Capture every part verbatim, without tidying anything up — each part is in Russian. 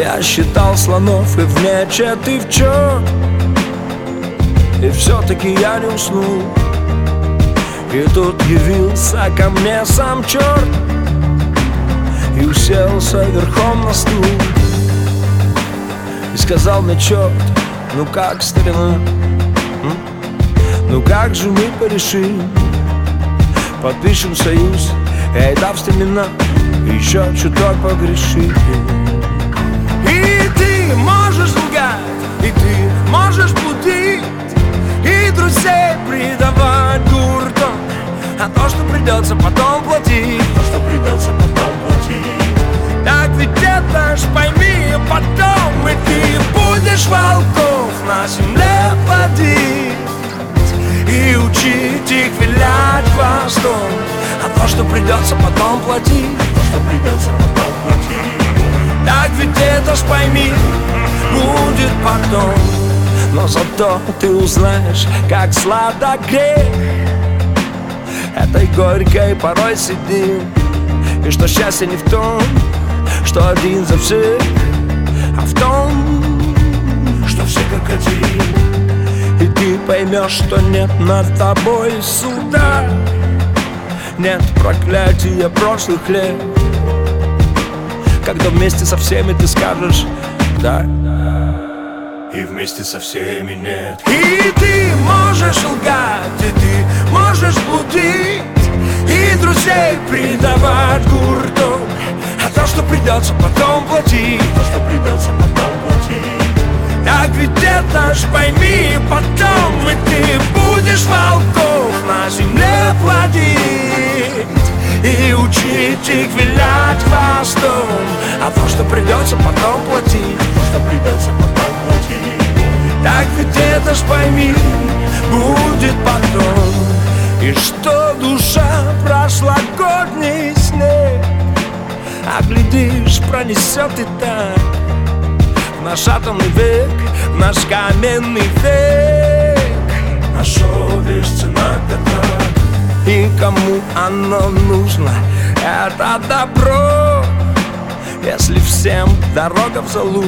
Я считал слонов и в мечет, и в чёрт, и все-таки я не уснул. И тут явился ко мне сам черт и уселся верхом на стул. И сказал мне: черт, ну как, старина, м? Ну как же мы порешим? Подпишем союз, эй, да, в стремена, еще чуток погрешим. И ты можешь лгать, и ты можешь блудить, и друзей предавать гуртом, а то, что придется потом платить, то, что придется потом платить. так ведь это ж пойми потом, и ты будешь волков на земле плодить и учить их вилять хвостом, а то, что придется потом платить, то, что придется потом платить. так ведь это ж пойми будет потом. Но зато ты узнаешь, как сладок грех этой горькой порой сидит, и что счастье не в том, что один за всех, а в том, что все как один. и ты поймешь, что нет над тобой суда, нет проклятия прошлых лет, когда вместе со всеми ты скажешь «да», и вместе со всеми нет. и ты можешь лгать, и ты можешь блудить, и друзей предавать гуртом, а то, что придется потом платить, то, что придется потом платить. так ведь это ж пойми потом, и ты будешь волков на земле плодить и учить их вилять хвостом, а то, что придется потом платить, то, что придется потом платить. так ведь это ж пойми будет потом. И что душа прошлогодний снег, а глядишь, пронесет и так в наш атомный век, в наш каменный век, А шо лишь цена пятна. и кому оно нужно, это добро, если всем дорога в залу,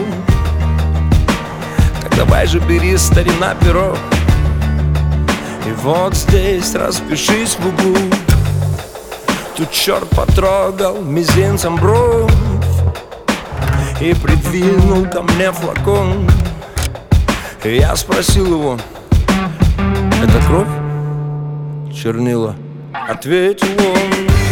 так давай же бери, старина, перо, и вот здесь распишись в углу. Тут черт потрогал мизинцем бровь и придвинул ко мне флакон. И я спросил его: это кровь? Чернила? Ответил он: